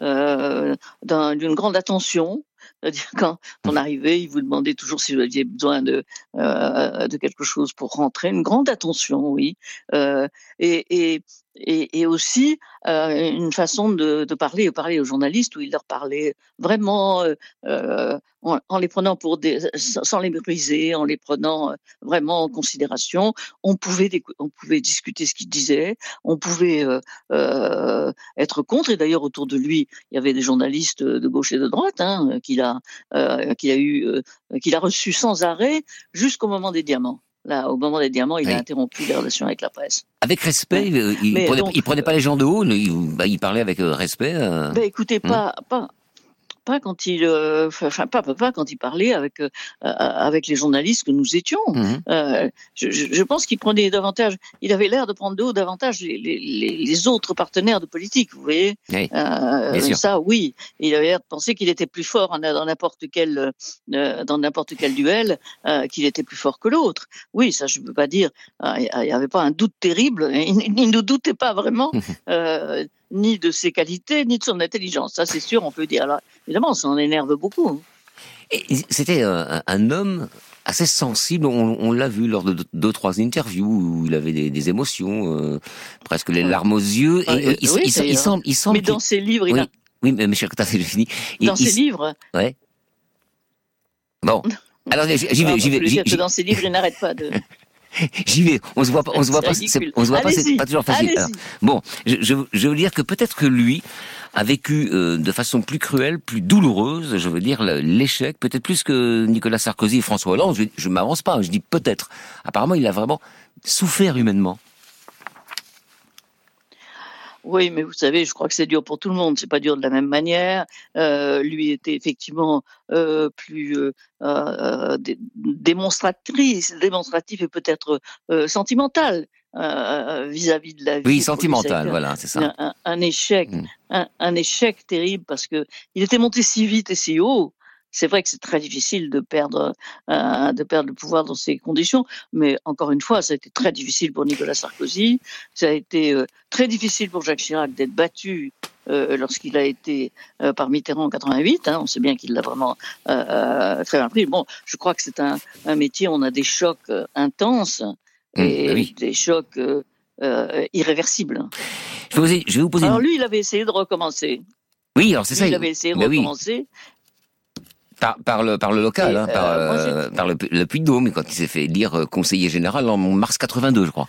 euh, d'un, d'une grande attention. C'est-à-dire quand on arrivait, il vous demandait toujours si vous aviez besoin de euh, de quelque chose pour rentrer. Une grande attention, oui. Euh, et, et et et aussi euh, une façon de, de parler, parler aux journalistes où il leur parlait vraiment euh, en, en les prenant pour des, sans les mépriser, en les prenant vraiment en considération. On pouvait on pouvait discuter ce qu'il disait, on pouvait euh, euh, être contre. Et d'ailleurs autour de lui, il y avait des journalistes de gauche et de droite hein, qu'il a euh, qu'il a eu euh, qu'il a reçu sans arrêt jusqu'au moment des diamants. Là, au moment des diamants, il oui. a interrompu les relations avec la presse. Avec respect, ouais. il, il, prenait, donc, il prenait pas les gens de haut, il, bah, il parlait avec euh, respect. Euh... Ben, écoutez, hum. pas, pas, pas quand il, euh, enfin pas, pas, pas quand il parlait avec euh, avec les journalistes que nous étions. Mmh. Euh, je, je pense qu'il prenait davantage, il avait l'air de prendre de haut davantage les, les, les autres partenaires de politique, vous voyez. Oui, euh, bien sûr. Ça, oui. Il avait l'air de penser qu'il était plus fort dans n'importe quel euh, dans n'importe quel duel, euh, qu'il était plus fort que l'autre. Oui, ça, je peux pas dire. Il euh, n'y avait pas un doute terrible. Il, il ne doutait pas vraiment. Euh, ni de ses qualités, ni de son intelligence. Ça, c'est sûr, on peut dire. Alors, évidemment, ça en énerve beaucoup. Et c'était un, un homme assez sensible. On, on l'a vu lors de deux, deux, trois interviews où il avait des, des émotions, euh, presque les larmes aux yeux. Ah, et, euh, il, oui, il, il, il semble, il semble. Mais dans ses livres, il oui, a... oui, mais Michel Cotta, c'est fini. Dans il, ses il... livres. Ouais. Bon. Alors, j'y vais. Alors, j'y vais. Je j'y... que dans ses livres, il n'arrête pas de. J'y vais. On se voit pas. On se voit pas. C'est, on se voit pas. C'est pas toujours facile. Alors, bon, je, je, je veux dire que peut-être que lui a vécu euh, de façon plus cruelle, plus douloureuse. Je veux dire l'échec, peut-être plus que Nicolas Sarkozy et François Hollande. Je, je m'avance pas. Je dis peut-être. Apparemment, il a vraiment souffert humainement. Oui, mais vous savez, je crois que c'est dur pour tout le monde. C'est pas dur de la même manière. Euh, lui était effectivement euh, plus euh, euh, dé- démonstratrice, démonstratif et peut-être euh, sentimental euh, vis-à-vis de la vie. Oui, sentimental, voilà, c'est ça. Un, un, un échec, mmh. un, un échec terrible parce que il était monté si vite et si haut. C'est vrai que c'est très difficile de perdre, euh, de perdre le pouvoir dans ces conditions, mais encore une fois, ça a été très difficile pour Nicolas Sarkozy, ça a été euh, très difficile pour Jacques Chirac d'être battu euh, lorsqu'il a été euh, par Mitterrand en quatre-vingt-huit. Hein, on sait bien qu'il l'a vraiment euh, très bien pris. Bon, je crois que c'est un, un métier où on a des chocs euh, intenses et mmh, oui. des chocs euh, euh, irréversibles. Je vais, vous, je vais vous poser. Alors une... lui, il avait essayé de recommencer. Oui, alors c'est lui, ça. Il avait essayé de ben recommencer. Oui. Par, par le par le local, et, hein, par, euh, euh, par le, le Puy-de-Dôme, quand il s'est fait élire conseiller général en mars quatre-vingt-deux, je crois.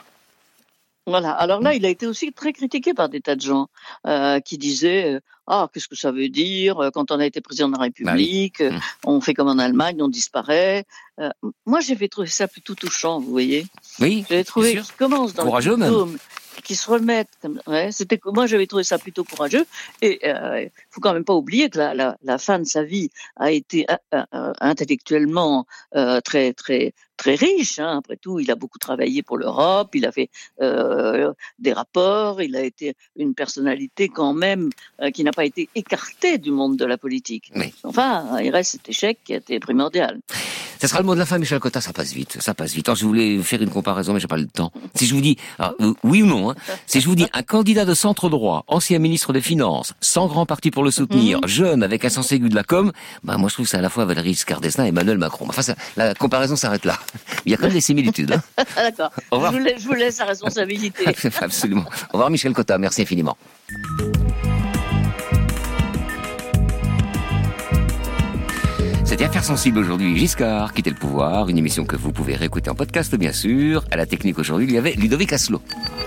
Voilà. Alors là, il a été aussi très critiqué par des tas de gens euh, qui disaient euh, ah qu'est-ce que ça veut dire quand on a été président de la République, bah oui. euh, on fait comme en Allemagne, on disparaît. Euh, moi, j'avais trouvé ça plutôt touchant, vous voyez. Oui. J'avais trouvé qu'il commence dans courageux le même. Qui se remettent. Ouais, c'était moi j'avais trouvé ça plutôt courageux et il euh, faut quand même pas oublier que la, la, la fin de sa vie a été euh, euh, intellectuellement euh, très très très riche. Hein. Après tout, il a beaucoup travaillé pour l'Europe, il a fait euh, des rapports, il a été une personnalité quand même euh, qui n'a pas été écartée du monde de la politique. Oui. Enfin, il reste cet échec qui a été primordial. Ça sera le mot de la fin, Michel Cotta, ça passe vite, ça passe vite. Alors, je voulais faire une comparaison, mais j'ai pas le temps. Si je vous dis, alors, euh, oui ou non, hein, si je vous dis un candidat de centre droit, ancien ministre des Finances, sans grand parti pour le soutenir, mmh. jeune, avec un sens aigu de la com, bah, moi, je trouve que c'est à la fois Valéry Giscard d'Estaing et Emmanuel Macron. Enfin, ça, la comparaison s'arrête là. Il y a quand même des similitudes, hein. D'accord. Au revoir. Je vous laisse, je vous laisse la responsabilité. Absolument. Au revoir, Michel Cotta. Merci infiniment. C'était Affaires sensibles aujourd'hui. Giscard, quitter le pouvoir. Une émission que vous pouvez réécouter en podcast, bien sûr. À la technique aujourd'hui, il y avait Ludovic Asselot.